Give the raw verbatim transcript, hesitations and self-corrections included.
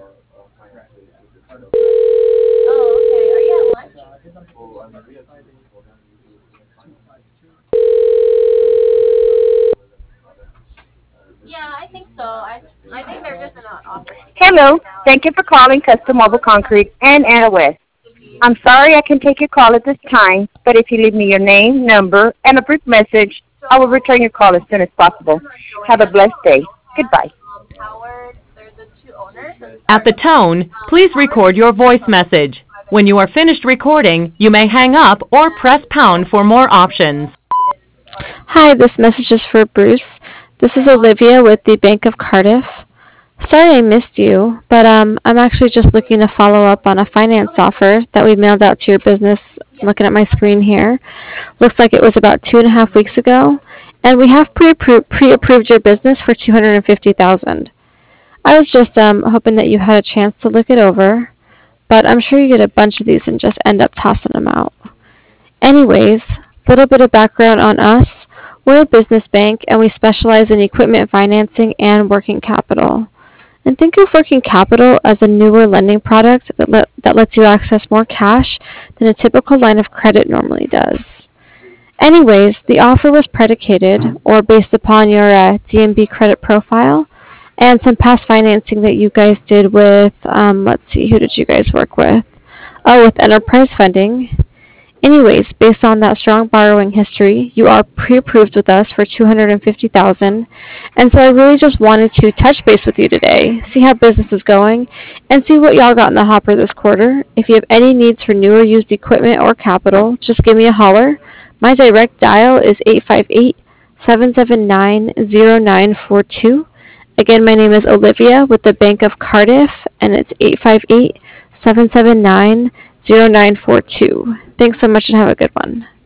Oh, okay. Are you at lunch? Yeah, I think so. I I think they're just in an office meeting Hello. right now. Thank you for calling Custom Mobile Concrete and Anna West. I'm sorry I can take your call at this time, but if you leave me your name, number, and a brief message, I will So return your call as soon as possible. who's gonna join Have a us blessed day. are Goodbye. um, Howard. They're the two owners, and At or the tone, um, please Howard record is your the voice C F O. message. I've been When you are calling, finished recording, you may hang up or press and pound so for he more options. is our Hi, this message is for Bruce. This is Olivia with the Bank of Cardiff. Sorry I missed you, but um, I'm actually just looking to follow up on a finance okay. offer that we mailed out to your business. I'm Yes. looking at my screen here. Looks like it was about two and a half weeks ago, and we have pre-approved, pre-approved your business for two hundred fifty thousand dollars. I was just um, hoping that you had a chance to look it over, but I'm sure you get a bunch of these and just end up tossing them out. Anyways, a little bit of background on us. We're a business bank and we specialize in equipment financing and working capital. And think of working capital as a newer lending product that, let, that lets you access more cash than a typical line of credit normally does. Anyways, the offer was predicated or based upon your uh, D M B credit profile and some past financing that you guys did with, um, let's see, who did you guys work with? Oh, with Enterprise Funding. Anyways, based on that strong borrowing history, you are pre-approved with us for two hundred fifty thousand dollars. And so I really just wanted to touch base with you today, see how business is going, and see what y'all got in the hopper this quarter. If you have any needs for new or used equipment or capital, just give me a holler. My direct dial is eight five eight, seven seven nine, zero nine four two. Again, my name is Olivia with the Bank of Cardiff, and it's eight five eight, seven seven nine, zero nine four two. Thanks so much and have a good one.